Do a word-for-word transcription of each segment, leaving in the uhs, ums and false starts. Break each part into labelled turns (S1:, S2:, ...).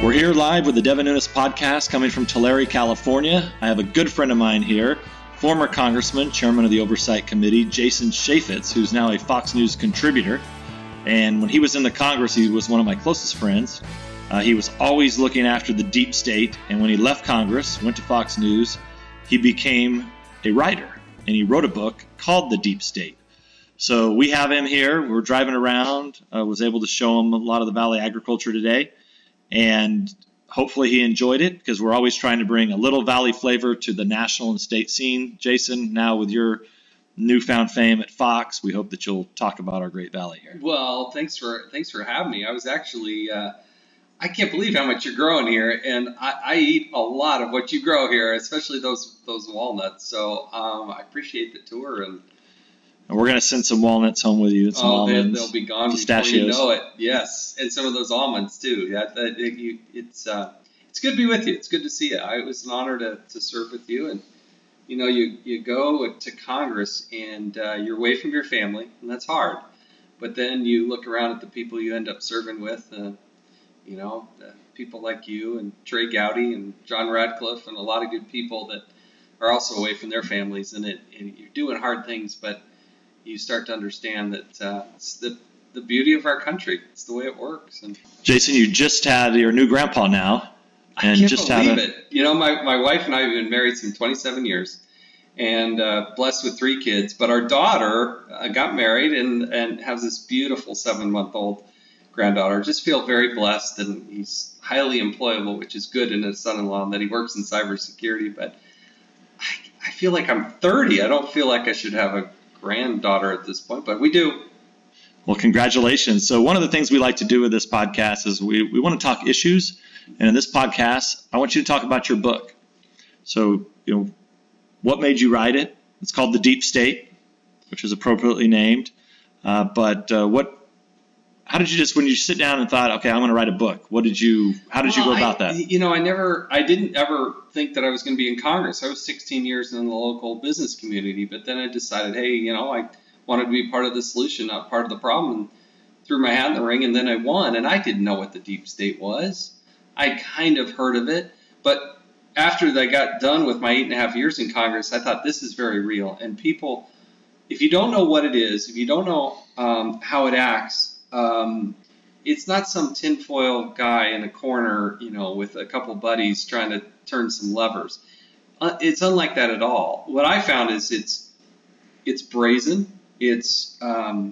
S1: We're here live with the Devin Nunes podcast coming from Tulare, California. I have a good friend of mine here, former Congressman, Chairman of the Oversight Committee, Jason Chaffetz, who's now a Fox News contributor. And when he was in the Congress, he was one of my closest friends. Uh, he was always looking after the deep state. And when he left Congress, went to Fox News, he became a writer. And he wrote a book called The Deep State. So we have him here. We're driving around. I uh, was able to show him a lot of the Valley agriculture today. And hopefully he enjoyed it, because we're always trying to bring a little Valley flavor to the national and state scene. Jason, now with your newfound fame at Fox, we hope that you'll talk about our great Valley here.
S2: Well, thanks for thanks for having me. I was actually, uh, I can't believe how much you're growing here, and I, I eat a lot of what you grow here, especially those those walnuts. So um, I appreciate the tour, and
S1: And we're going to send some walnuts home with you. And some
S2: oh,
S1: almonds,
S2: they'll be gone
S1: pistachios.
S2: before you know it. Yes, and some of those almonds too. Yeah, that, it, you, it's uh, it's good to be with you. It's good to see you. I, it was an honor to, to serve with you. And you know, you you go to Congress and uh, you're away from your family, and that's hard. But then you look around at the people you end up serving with. Uh, you know, uh, people like you and Trey Gowdy and John Radcliffe and a lot of good people that are also away from their families. And it and you're doing hard things, but you start to understand that uh, it's the, the beauty of our country. It's the way it works. And
S1: Jason, you just had your new grandpa now. And
S2: I can't
S1: just
S2: believe
S1: had a,
S2: it. You know, my, my wife and I have been married some twenty-seven years and uh, blessed with three kids. But our daughter uh, got married and, and has this beautiful seven-month-old granddaughter. Just feel very blessed, and he's highly employable, which is good in a son-in-law, and that he works in cybersecurity. But I, I feel like I'm thirty. I don't feel like I should have a granddaughter at this point, but we do.
S1: Well, congratulations. So one of the things we like to do with this podcast is we, we want to talk issues. And in this podcast, I want you to talk about your book. So, you know, what made you write it? It's called The Deep State, which is appropriately named. Uh, but uh, what, how did you just, when you sit down and thought, okay, I'm going to write a book, what did you, how did well, you go about
S2: I,
S1: that?
S2: You know, I never, I didn't ever think that I was going to be in Congress. I was sixteen years in the local business community, but then I decided, hey, you know, I wanted to be part of the solution, not part of the problem, and threw my hat in the ring, and then I won, and I didn't know what the deep state was. I kind of heard of it, but after I got done with my eight and a half years in Congress, I thought this is very real, and people, if you don't know what it is, if you don't know um, how it acts, um, it's not some tinfoil guy in a corner, you know, with a couple buddies trying to turn some levers. Uh, it's unlike that at all. What I found is it's it's brazen. It's um,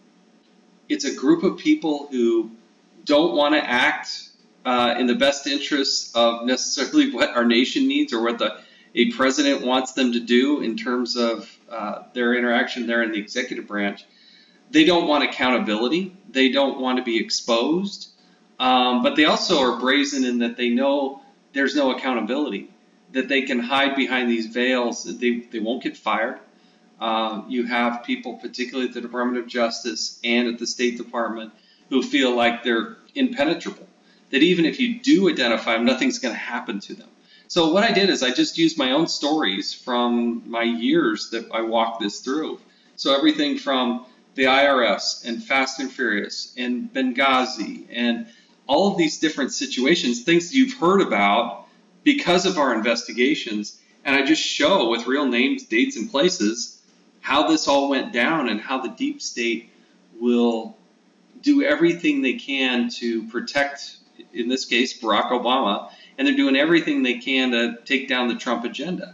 S2: it's a group of people who don't want to act uh, in the best interests of necessarily what our nation needs or what the a president wants them to do in terms of uh, their interaction there in the executive branch. They don't want accountability. They don't want to be exposed. Um, but they also are brazen in that they know there's no accountability, that they can hide behind these veils, that they, they won't get fired. Um, you have people, particularly at the Department of Justice and at the State Department, who feel like they're impenetrable, that even if you do identify them, nothing's going to happen to them. So what I did is I just used my own stories from my years that I walked this through. So everything from the I R S and Fast and Furious and Benghazi and all of these different situations, things that you've heard about because of our investigations. And I just show with real names, dates, and places how this all went down and how the deep state will do everything they can to protect, in this case, Barack Obama. And they're doing everything they can to take down the Trump agenda.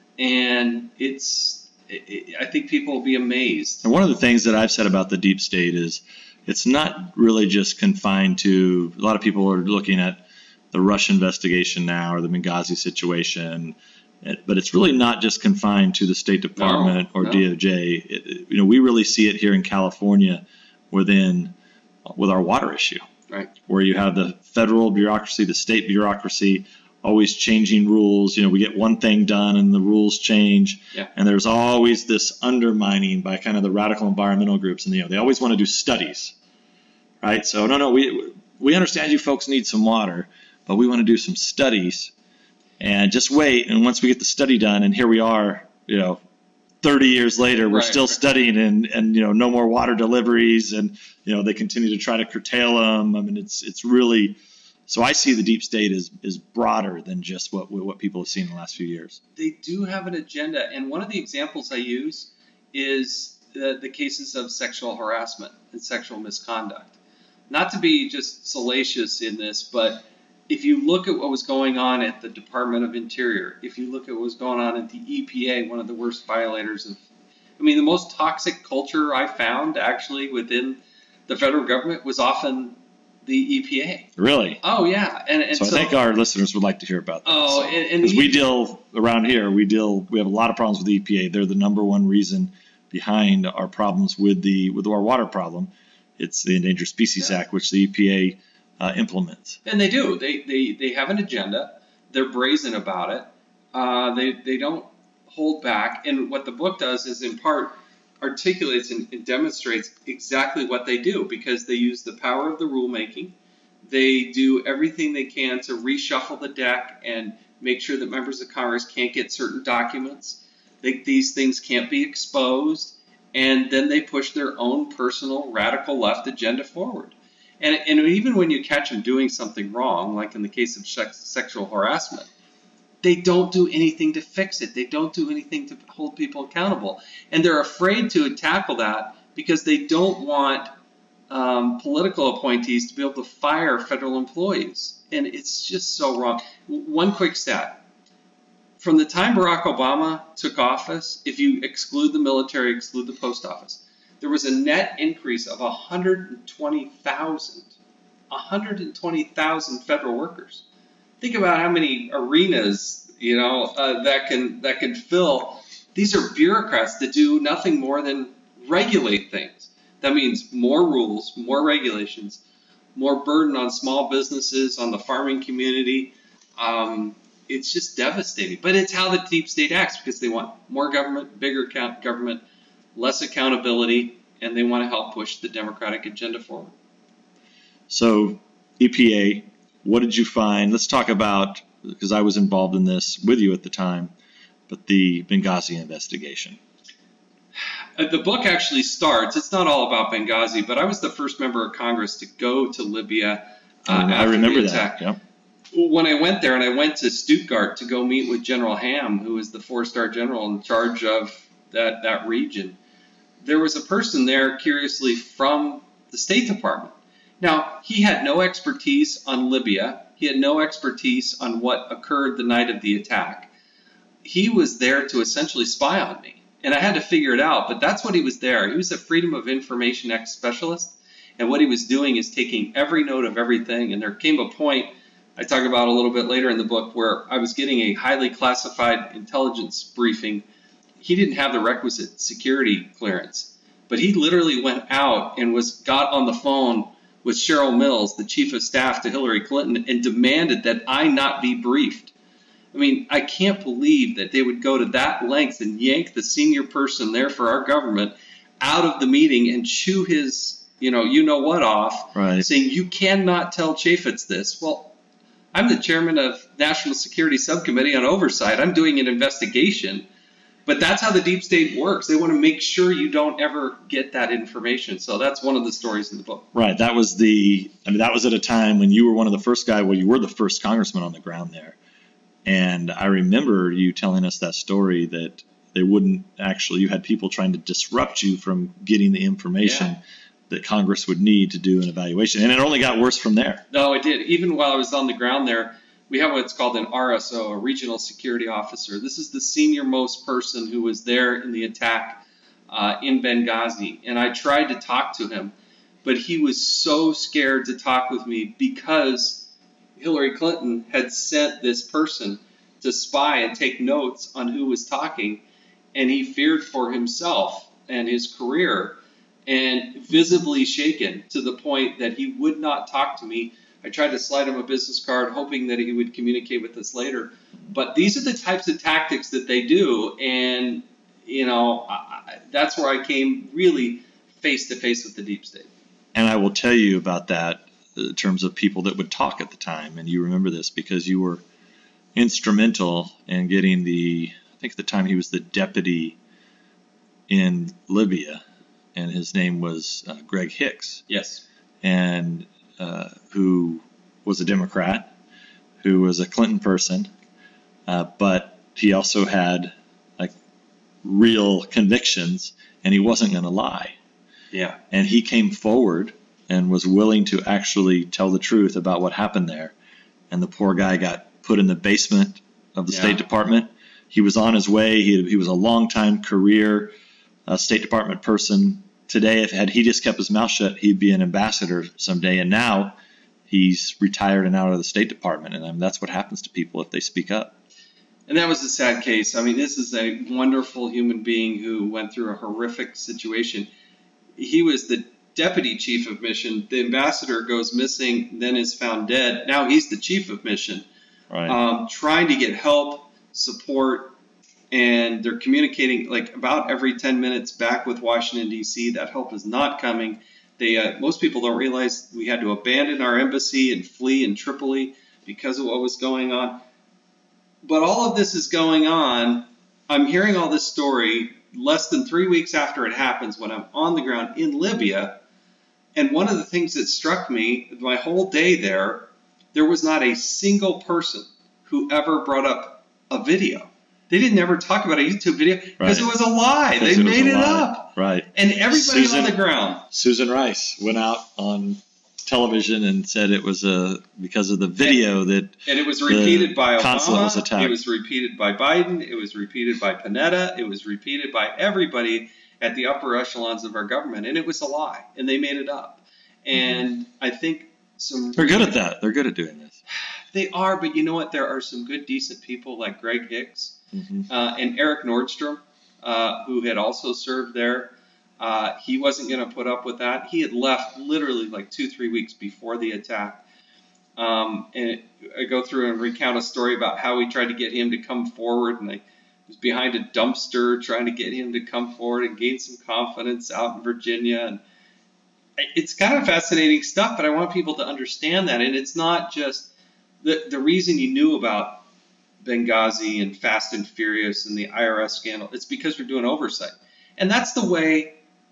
S2: And it's, I think people will be amazed.
S1: And one of the things that I've said about the deep state is it's not really just confined to, a lot of people are looking at the Russia investigation now or the Benghazi situation, but it's really not just confined to the State Department no, or no. D O J. It, you know, we really see it here in California within, with our water issue,
S2: right?
S1: Where you have the federal bureaucracy, the state bureaucracy, always changing rules. You know, we get one thing done and the rules change.
S2: Yeah.
S1: And there's always this undermining by kind of the radical environmental groups. And, you know, they always want to do studies, right? So, no, no, we we understand you folks need some water, but we want to do some studies and just wait. And once we get the study done, and here we are, you know, thirty years later, we're
S2: right.
S1: still studying and, and, you know, no more water deliveries. And, you know, they continue to try to curtail them. I mean, it's it's really So I see the deep state as, as broader than just what what people have seen in the last few years.
S2: They do have an agenda, and one of the examples I use is the, the cases of sexual harassment and sexual misconduct. Not to be just salacious in this, but if you look at what was going on at the Department of Interior, if you look at what was going on at the E P A, one of the worst violators of, I mean, the most toxic culture I found actually within the federal government was often the E P A.
S1: Really?
S2: Oh, yeah. And, and
S1: so,
S2: so
S1: I think our listeners would like to hear about that.
S2: Oh,
S1: so,
S2: and, and
S1: because we deal around here, we deal, we have a lot of problems with the E P A. They're the number one reason behind our problems with the with our water problem. It's the Endangered Species yeah. Act, which the E P A uh, implements.
S2: And they do. They they they have an agenda. They're brazen about it. Uh, they they don't hold back. And what the book does is, in part, articulates and, and demonstrates exactly what they do, because they use the power of the rulemaking. They do everything they can to reshuffle the deck and make sure that members of Congress can't get certain documents. They, these things can't be exposed. And then they push their own personal radical left agenda forward. And, and even when you catch them doing something wrong, like in the case of sex, sexual harassment, they don't do anything to fix it. They don't do anything to hold people accountable. And they're afraid to tackle that because they don't want um, political appointees to be able to fire federal employees. And it's just so wrong. One quick stat. From the time Barack Obama took office, if you exclude the military, exclude the post office, there was a net increase of one hundred twenty thousand. one hundred twenty thousand federal workers. Think about how many arenas, you know, uh, that can that can fill. These are bureaucrats that do nothing more than regulate things. That means more rules, more regulations, more burden on small businesses, on the farming community. Um, it's just devastating. But it's how the deep state acts, because they want more government, bigger government, less accountability, and they want to help push the Democratic agenda forward.
S1: So, E P A, what did you find? Let's talk about, because I was involved in this with you at the time, but the Benghazi investigation.
S2: The book actually starts, it's not all about Benghazi, but I was the first member of Congress to go to Libya. Uh,
S1: I remember that, yeah.
S2: When I went there, and I went to Stuttgart to go meet with General Ham, who was the four-star general in charge of that, that region, there was a person there, curiously, from the State Department. Now, he had no expertise on Libya. He had no expertise on what occurred the night of the attack. He was there to essentially spy on me, and I had to figure it out, but that's what he was there. He was a Freedom of Information Act specialist, and what he was doing is taking every note of everything, and there came a point I talk about a little bit later in the book where I was getting a highly classified intelligence briefing. He didn't have the requisite security clearance, but he literally went out and was got on the phone with Cheryl Mills, the chief of staff to Hillary Clinton, and demanded that I not be briefed. I mean, I can't believe that they would go to that length and yank the senior person there for our government out of the meeting and chew his, you know, you know what off,
S1: right,
S2: saying you cannot tell Chaffetz this. Well, I'm the chairman of National Security Subcommittee on Oversight. I'm doing an investigation. But that's how the deep state works. They want to make sure you don't ever get that information. So that's one of the stories in the book.
S1: Right. That was the, I mean, that was at a time when you were one of the first guys, well, you were the first congressman on the ground there. And I remember you telling us that story that they wouldn't actually, you had people trying to disrupt you from getting the information yeah. that Congress would need to do an evaluation. And it only got worse from there.
S2: No, it did. Even while I was on the ground there, we have what's called an R S O, a regional security officer. This is the senior most person who was there in the attack uh, in Benghazi. And I tried to talk to him, but he was so scared to talk with me because Hillary Clinton had sent this person to spy and take notes on who was talking. And he feared for himself and his career, and visibly shaken to the point that he would not talk to me. I tried to slide him a business card, hoping that he would communicate with us later. But these are the types of tactics that they do, and you know I, that's where I came really face to face with the deep state.
S1: And I will tell you about that in terms of people that would talk at the time, and you remember this because you were instrumental in getting the, I think at the time he was the deputy in Libya, and his name was uh, Greg Hicks.
S2: Yes.
S1: And uh, who was a Democrat who was a Clinton person, uh, but he also had like real convictions, and he wasn't going to lie.
S2: Yeah.
S1: And he came forward and was willing to actually tell the truth about what happened there. And the poor guy got put in the basement of the
S2: Yeah.
S1: State Department. He was on his way. He, he was a long-time career uh, State Department person. Today, if had he just kept his mouth shut, he'd be an ambassador someday. And now he's retired and out of the State Department. And I mean, that's what happens to people if they speak up.
S2: And that was a sad case. I mean, this is a wonderful human being who went through a horrific situation. He was the deputy chief of mission. The ambassador goes missing, then is found dead. Now he's the chief of mission,
S1: Right.
S2: um, trying to get help, support, and they're communicating like about every ten minutes back with Washington, D C That help is not coming. They uh, most people don't realize we had to abandon our embassy and flee in Tripoli because of what was going on. But all of this is going on. I'm hearing all this story less than three weeks after it happens when I'm on the ground in Libya. And one of the things that struck me, my whole day there, there was not a single person who ever brought up a video. They didn't ever talk about a YouTube video because
S1: Right.
S2: it was a lie. They
S1: Because it was
S2: made
S1: a
S2: it
S1: lie.
S2: up.
S1: Right.
S2: And everybody
S1: Susan-
S2: on the ground.
S1: Susan Rice went out on television and said it was a because of the video that
S2: And it was repeated by
S1: consulate
S2: Obama.
S1: was attacked.
S2: It was repeated by Biden. It was repeated by Panetta. It was repeated by everybody at the upper echelons of our government. And it was a lie. And they made it up. And I think some...
S1: they're good at that. They're good at doing this.
S2: They are, but you know what? There are some good, decent people like Greg Hicks
S1: Mm-hmm.
S2: uh, and Eric Nordstrom, uh, who had also served there. Uh, he wasn't going to put up with that. He had left literally like two, three weeks before the attack. Um, and it, I go through and recount a story about how we tried to get him to come forward, and I was behind a dumpster trying to get him to come forward and gain some confidence out in Virginia. And it's kind of fascinating stuff, but I want people to understand that. And it's not just the, the reason you knew about Benghazi and Fast and Furious and the I R S scandal. It's because we're doing oversight. And that's the way,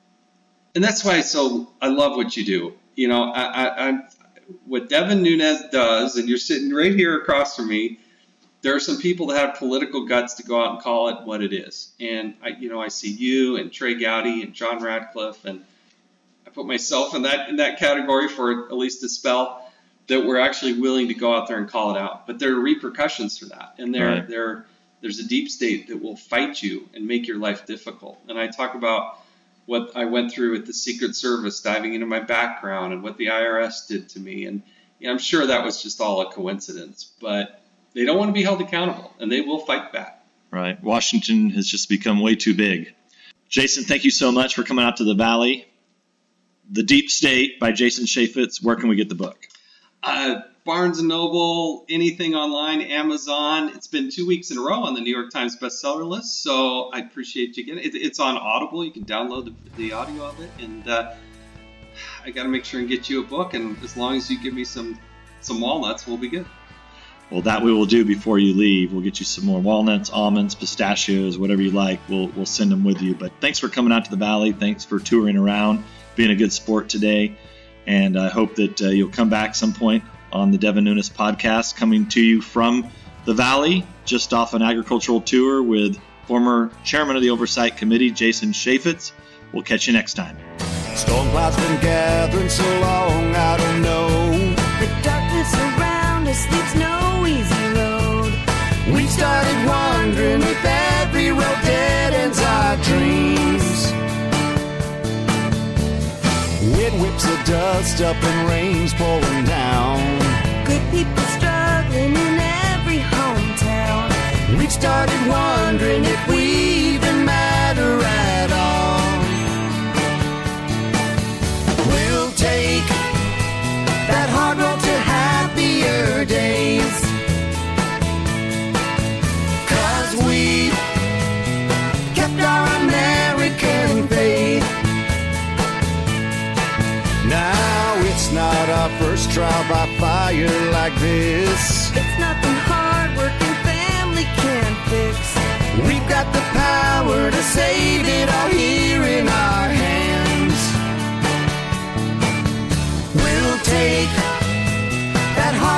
S2: and that's why so I love what you do. You know, I, I, I'm, what Devin Nunes does, and you're sitting right here across from me, there are some people that have political guts to go out and call it what it is. And, I, you know, I see you and Trey Gowdy and John Radcliffe, and I put myself in that in that category for at least a spell, that we're actually willing to go out there and call it out. But there are repercussions for that. And there,
S1: Right.
S2: there, there's a deep state that will fight you and make your life difficult. And I talk about what I went through with the Secret Service, diving into my background, and what the I R S did to me. And yeah, I'm sure that was just all a coincidence. But they don't want to be held accountable, and they will fight back.
S1: Right. Washington has just become way too big. Jason, thank you so much for coming out to the Valley. The Deep State by Jason Chaffetz. Where can we get the book?
S2: Uh, Barnes and Noble, anything online, Amazon. It's been two weeks in a row on the New York Times bestseller list, so I appreciate you getting it. It's on Audible. You can download the, the audio of it, and uh, I got to make sure and get you a book. And as long as you give me some some walnuts, we'll be good.
S1: Well, that we will do before you leave. We'll get you some more walnuts, almonds, pistachios, whatever you like. We'll we'll send them with you. But thanks for coming out to the Valley. Thanks for touring around, being a good sport today. And I hope that uh, you'll come back some point on the Devin Nunes podcast, coming to you from the Valley, just off an agricultural tour with former chairman of the Oversight Committee, Jason Chaffetz. We'll catch you next time.
S3: Storm clouds been gathering so long, I don't know.
S4: The darkness around us leads no easy road.
S3: We started wondering if every road dead ends our dreams. Wind whips the dust up and rain's pouring down.
S4: Good people struggling in every hometown.
S3: We've started wondering if we even matter at all. We'll take that hard road to happier days, 'cause we kept our American faith. Now it's not our first trial by fire like this.
S4: It's nothing hard working family can fix.
S3: We've got the power to save it all here in our hands. We'll take that hard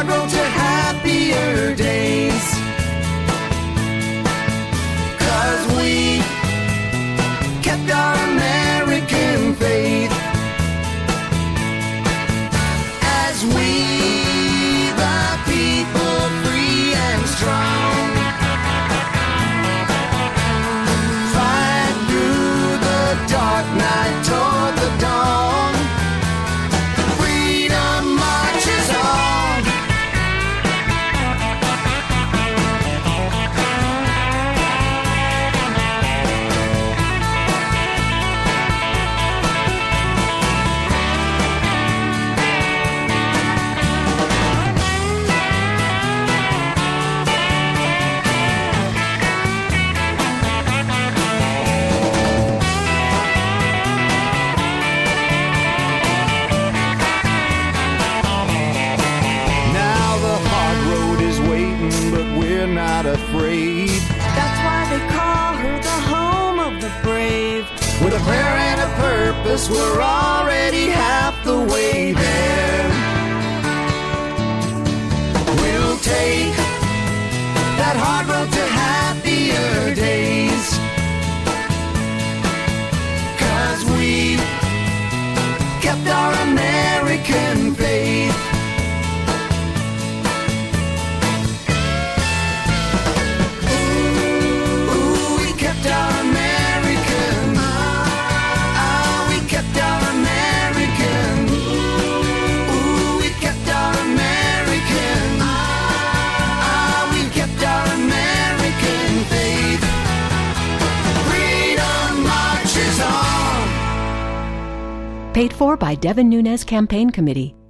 S3: a prayer and a purpose, we're already half the way there. We'll take that hard road to happier days, 'cause we kept our American faith. Ooh, we kept our American. Ah, we kept our American. Ooh, we kept our American. Ah, we kept our American faith. Freedom marches on.
S5: Paid for by Devin Nunes Campaign Committee.